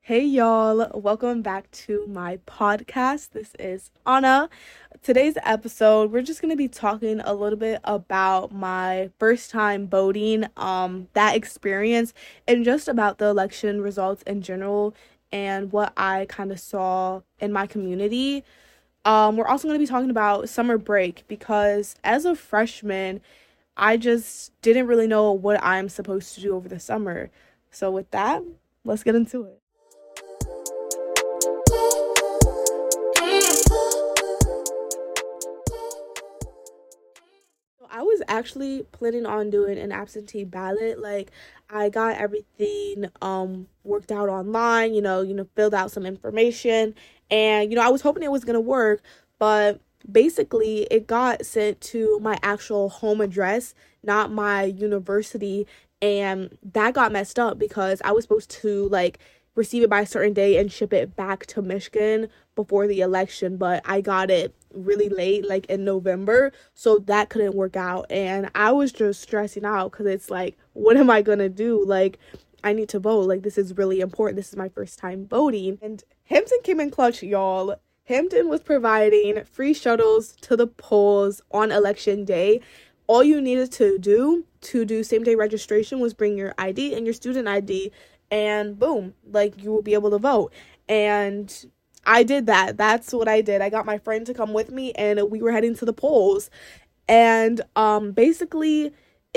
Hey y'all, welcome back to my podcast. This is Anna. Today's episode, we're just going to be talking a little bit about my first time voting, that experience, and just about the election results in general and what I kind of saw in my community. We're also going to be talking about summer break because as a freshman, I just didn't really know what I'm supposed to do over the summer. So with that, let's get into it. I was actually planning on doing an absentee ballot. Like I got everything worked out online, filled out some information and I was hoping it was going to work, but basically it got sent to my actual home address, not my university, and that got messed up because I was supposed to receive it by a certain day and ship it back to Michigan before the election, but I got it really late, like in November, so that couldn't work out. And I was just stressing out because it's like, what am I gonna do? Like, I need to vote. Like, this is really important. This is my first time voting. And Hampton came in clutch, y'all. Hampton was providing free shuttles to the polls on election day. All you needed to do same day registration was bring your ID and your student ID, and boom, like you will be able to vote. And I did that. That's what I did. I got my friend to come with me and we were heading to the polls. And basically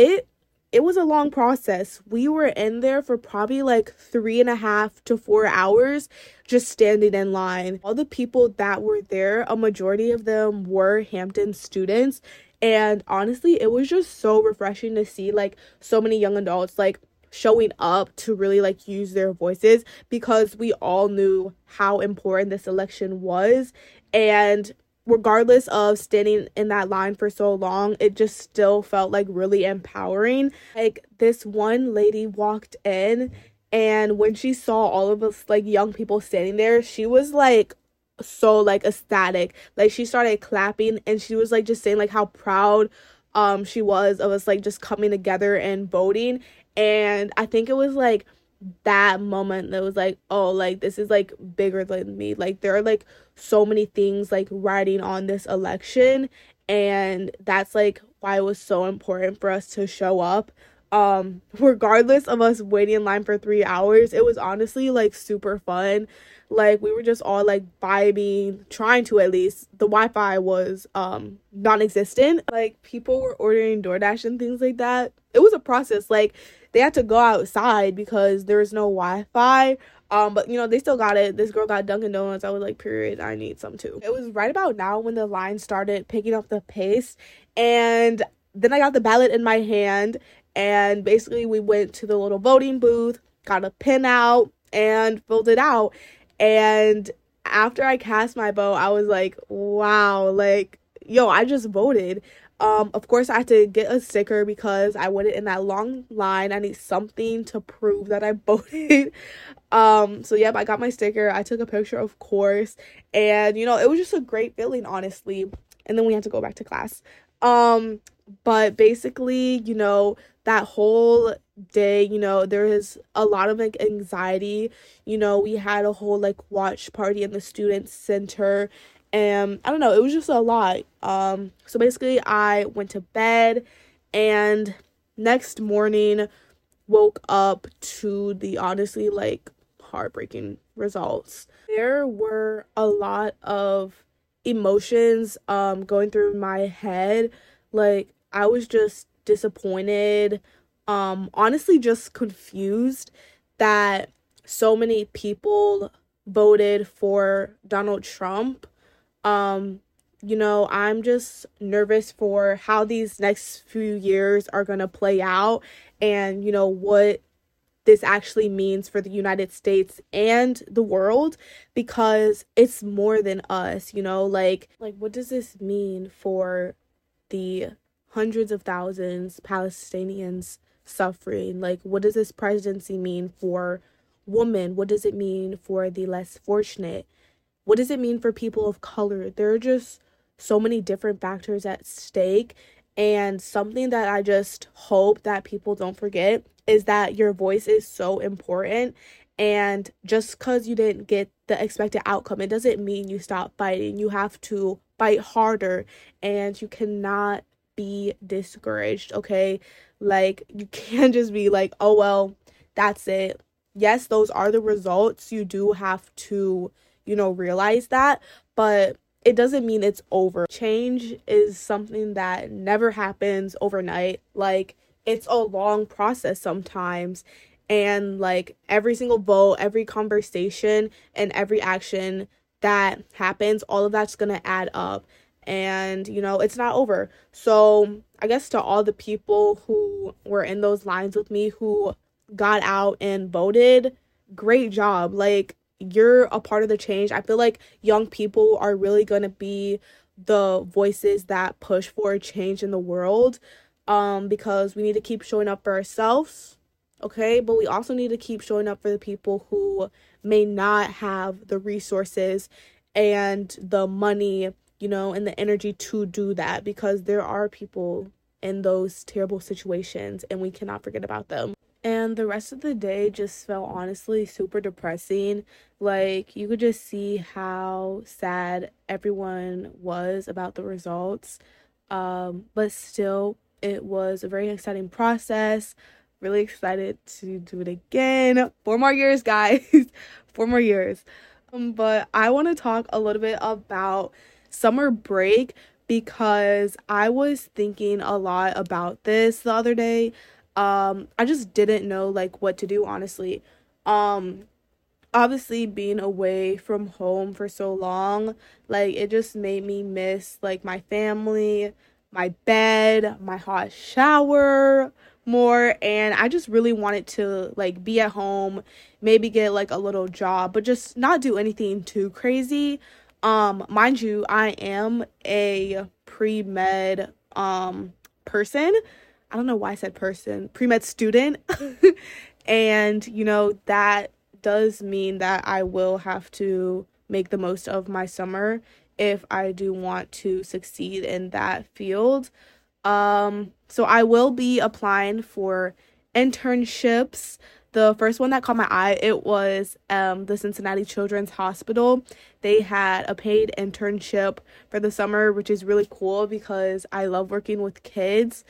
it was a long process. We were in there for probably like 3.5 to 4 hours just standing in line. All the people that were there, a majority of them were Hampton students. And honestly, it was just so refreshing to see like so many young adults showing up to really use their voices, because we all knew how important this election was. And regardless of standing in that line for so long, it just still felt really empowering. Like, this one lady walked in, and when she saw all of us young people standing there, she was so ecstatic. She started clapping and she was just saying how proud she was of us just coming together and voting. And I think it was that moment that was oh, this is bigger than me. There are so many things riding on this election, and that's why it was so important for us to show up. Regardless of us waiting in line for 3 hours, it was honestly super fun. We were just all vibing, trying to, at least. The Wi-Fi was non-existent. People were ordering DoorDash and things like that. It was a process. They had to go outside because there was no Wi-Fi. But they still got it. This girl got Dunkin' Donuts. I was like, period, I need some too. It was right about now when the line started picking up the pace, and then I got the ballot in my hand, and basically we went to the little voting booth, got a pin out, and filled it out. And after I cast my vote, I was like, wow, yo, I just voted. Of course, I had to get a sticker because I waited in that long line. I need something to prove that I voted. So yep, I got my sticker. I took a picture, of course, and it was just a great feeling, honestly. And then we had to go back to class. But basically, that whole day, there is a lot of anxiety. We had a whole watch party in the student center, and I don't know, it was just a lot. So basically I went to bed, and next morning woke up to the honestly heartbreaking results. There were a lot of emotions going through my head. I was just disappointed, honestly just confused that so many people voted for Donald Trump. I'm just nervous for how these next few years are gonna play out, and what this actually means for the United States and the world, because it's more than us. What does this mean for the hundreds of thousands Palestinians suffering? What does this presidency mean for women? What does it mean for the less fortunate? What does it mean for people of color? There are just so many different factors at stake. And something that I just hope that people don't forget is that your voice is so important. And just because you didn't get the expected outcome, it doesn't mean you stop fighting. You have to fight harder, and you cannot be discouraged, okay? Like, you can't just be like, oh, well, that's it. Yes, those are the results. You do have to, realize that, but it doesn't mean it's over. Change is something that never happens overnight. Like, it's a long process sometimes. And like every single vote, every conversation, and every action that happens, all of that's gonna add up. And it's not over. So I guess to all the people who were in those lines with me who got out and voted, great job. Like, you're a part of the change. I feel like young people are really going to be the voices that push for a change in the world, because we need to keep showing up for ourselves, okay? But we also need to keep showing up for the people who may not have the resources and the money, and the energy to do that, because there are people in those terrible situations and we cannot forget about them. And the rest of the day just felt honestly super depressing. Like, you could just see how sad everyone was about the results. But still, it was a very exciting process. Really excited to do it again. 4 more years, guys. 4 more years. But I want to talk a little bit about summer break, because I was thinking a lot about this the other day. I just didn't know like what to do, honestly. Obviously being away from home for so long, like, it just made me miss like my family, my bed, my hot shower more, and I just really wanted to like be at home, maybe get like a little job, but just not do anything too crazy. Mind you, I am a pre-med person. I don't know why I said person, pre-med student. And, that does mean that I will have to make the most of my summer if I do want to succeed in that field. So I will be applying for internships. The first one that caught my eye, it was the Cincinnati Children's Hospital. They had a paid internship for the summer, which is really cool because I love working with kids.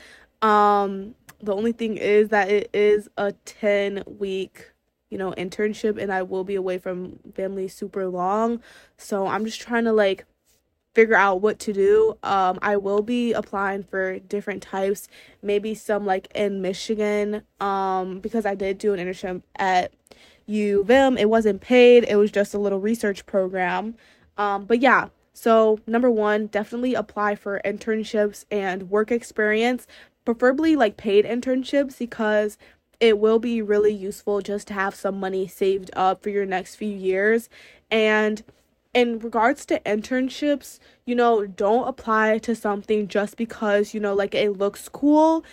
The only thing is that it is a 10-week, internship, and I will be away from family super long. So I'm just trying to like figure out what to do. I will be applying for different types, maybe some like in Michigan, because I did do an internship at U of M. It wasn't paid, it was just a little research program. But yeah, so number one, definitely apply for internships and work experience, preferably like paid internships, because it will be really useful just to have some money saved up for your next few years. And in regards to internships, don't apply to something just because, like, it looks cool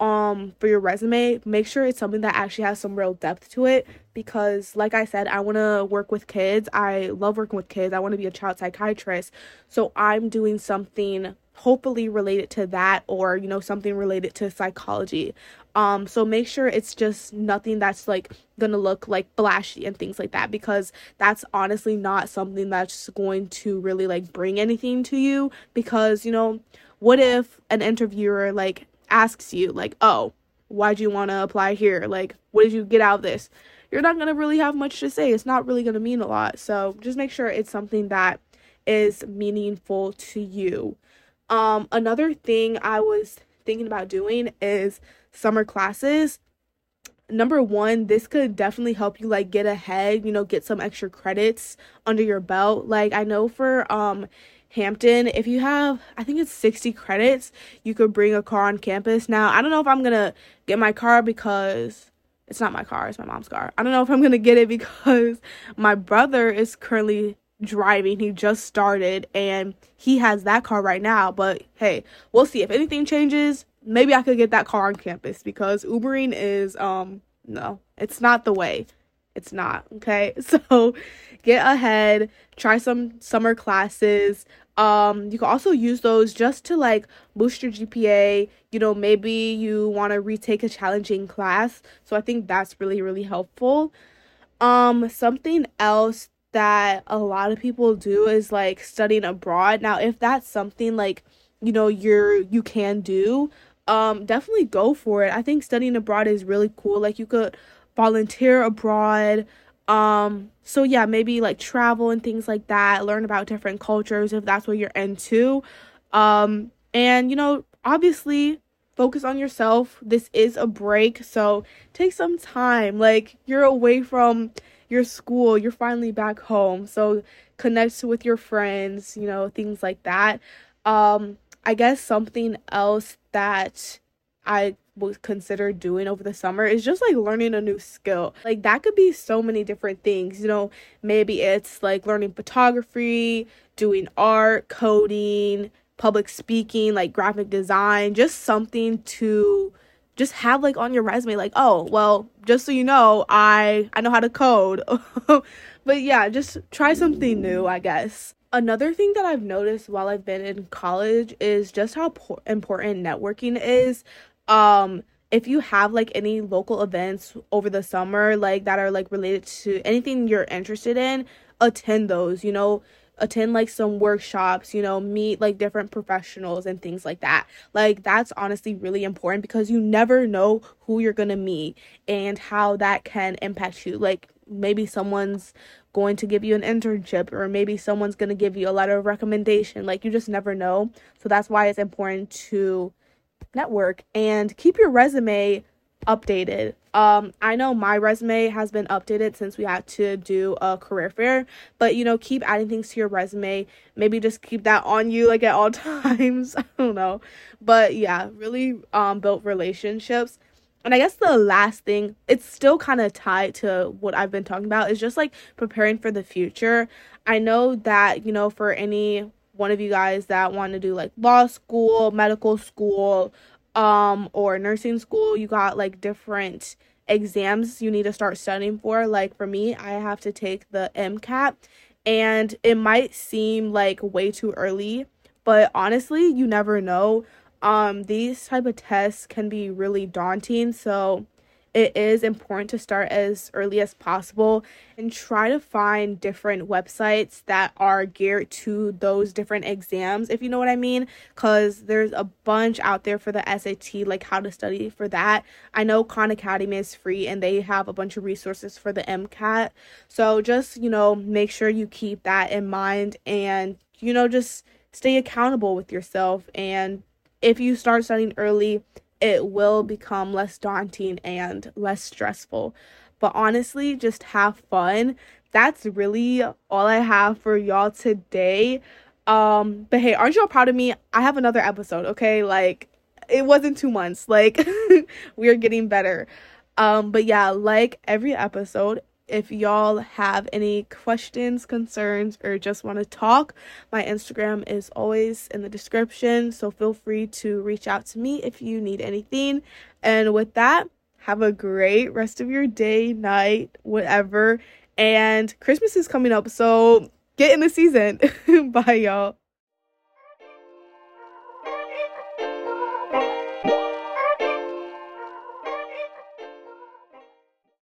for your resume. Make sure it's something that actually has some real depth to it, because like I said, I want to work with kids. I love working with kids. I want to be a child psychiatrist. So I'm doing something hopefully related to that, or something related to psychology. So make sure it's just nothing that's like gonna look like flashy and things like that, because that's honestly not something that's going to really like bring anything to you. Because what if an interviewer like asks you like, oh, why'd you want to apply here, like, what did you get out of this? You're not gonna really have much to say. It's not really gonna mean a lot. So just make sure it's something that is meaningful to you. Another thing I was thinking about doing is summer classes. Number one, this could definitely help you like get ahead, get some extra credits under your belt. Like, I know for Hampton, if you have, I think it's 60 credits, you could bring a car on campus. Now, I don't know if I'm gonna get my car, because it's not my car, it's my mom's car. I don't know if I'm gonna get it because my brother is currently driving. He just started and he has that car right now. But hey, we'll see. If anything changes, maybe I could get that car on campus, because Ubering is no, it's not the way. It's not, okay? So get ahead, try some summer classes. You can also use those just to like boost your GPA. Maybe you want to retake a challenging class. So I think that's really, really helpful. Something else that a lot of people do is like studying abroad. Now, if that's something like, you can do, definitely go for it. I think studying abroad is really cool. Like you could volunteer abroad. So yeah, maybe like travel and things like that, learn about different cultures if that's what you're into. And obviously focus on yourself. This is a break, so take some time. Like you're away from your school, you're finally back home. So connect with your friends, things like that. I guess something else that I would consider doing over the summer is just like learning a new skill. Like that could be so many different things, maybe it's like learning photography, doing art, coding, public speaking, like graphic design, just something to just have like on your resume, like, oh, well, just so you know, I know how to code. But yeah, just try something new, I guess. Another thing that I've noticed while I've been in college is just how important networking is. If you have like any local events over the summer, like that are like related to anything you're interested in, attend those, attend like some workshops, meet like different professionals and things like that. Like that's honestly really important because you never know who you're gonna meet and how that can impact you. Like maybe someone's going to give you an internship, or maybe someone's going to give you a letter of recommendation. Like you just never know. So that's why it's important to network and keep your resume updated. I know my resume has been updated since we had to do a career fair, but keep adding things to your resume. Maybe just keep that on you like at all times. I don't know. But yeah, really built relationships. And I guess the last thing, it's still kind of tied to what I've been talking about, is just like preparing for the future. I know that, for any one of you guys that want to do like law school, medical school, or nursing school, you got like different exams you need to start studying for. Like for me, I have to take the MCAT, and it might seem like way too early, but honestly, you never know. These type of tests can be really daunting, so it is important to start as early as possible and try to find different websites that are geared to those different exams, if you know what I mean, because there's a bunch out there for the SAT, like how to study for that. I know Khan Academy is free and they have a bunch of resources for the MCAT, so just, make sure you keep that in mind and, just stay accountable with yourself. And if you start studying early, it will become less daunting and less stressful. But honestly, just have fun. That's really all I have for y'all today. But hey, aren't y'all proud of me? I have another episode, okay? Like, it wasn't 2 months. Like, we are getting better. But yeah, like every episode, if y'all have any questions, concerns, or just want to talk, my Instagram is always in the description. So feel free to reach out to me if you need anything. And with that, have a great rest of your day, night, whatever. And Christmas is coming up, so get in the season. Bye, y'all.